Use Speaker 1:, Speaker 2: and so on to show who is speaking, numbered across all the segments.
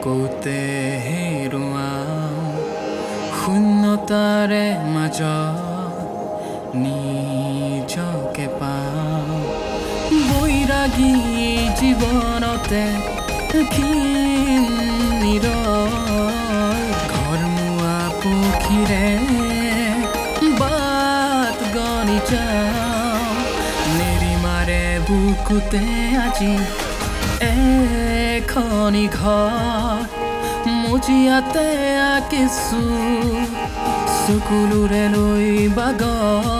Speaker 1: 꽃에 헤루와 훗노타레 마저 নিজকে পাও বৈরাগী জীৱনতে ক্ষীণ ঘৰমুৱা পক্ষীৰে বাট গণি যাওঁ নেৰিমাৰে বুকুতে আজি এখনি ঘৰ মজিয়াতে আঁকিছো চকুলোৰে লৈ বাগৰ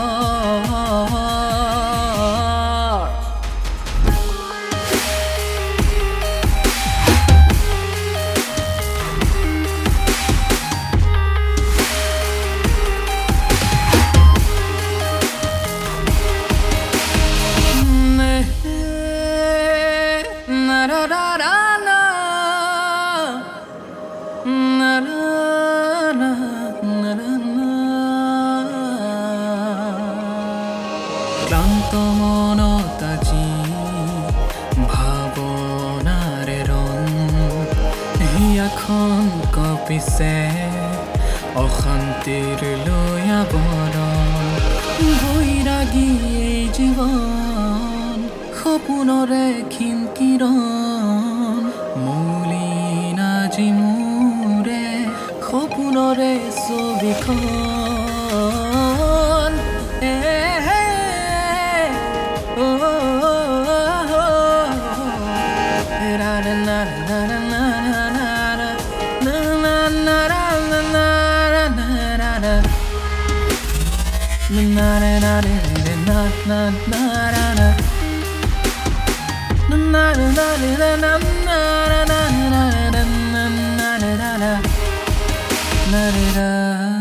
Speaker 1: ক্লান্ত মনত আজি ভাৱনাৰে ৰং হিয়াখন কঁপিছে অশান্তিৰ লৈ আৱৰণ বৈৰাগী জীৱন সপোনৰে ক্ষীণ কিৰণ মৌলিন আজি মোৰে সপোনৰে ছবিখন na